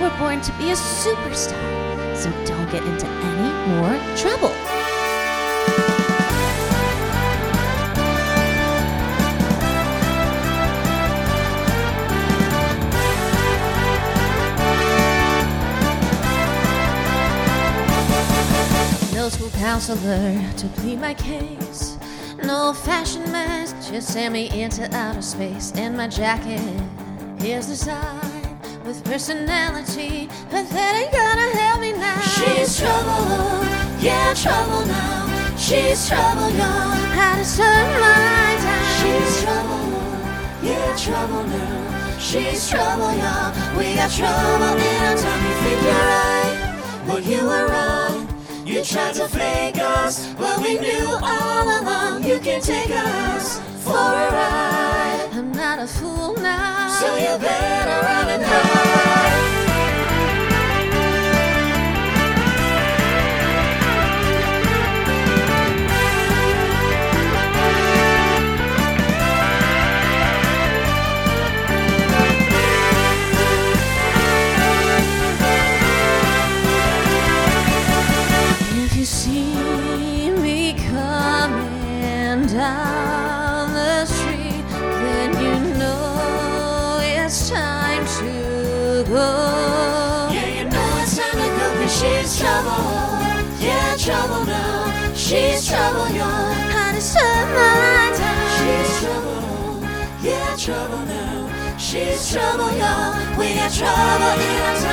were born to be a superstar, so don't get into any more trouble. No school counselor to plead my case. No fashion mask, just send me into outer space. And my jacket, here's the sign with personality, but that ain't gonna help me now. She's trouble, yeah, trouble now. She's trouble, y'all. How to turn my time. She's trouble, yeah, trouble now. She's trouble, y'all. We got trouble in our time. You think you're right, well you were wrong. You tried to fake us, but we knew all along you can take us for a ride. I'm not a fool now, so you better run and hide. See me coming down the street, then you know it's time to go. Yeah, you know it's time to go, 'cause she's trouble, yeah, trouble now. She's trouble, y'all. How to serve my time. She's trouble, yeah, trouble now. She's trouble, y'all. We got trouble in our time.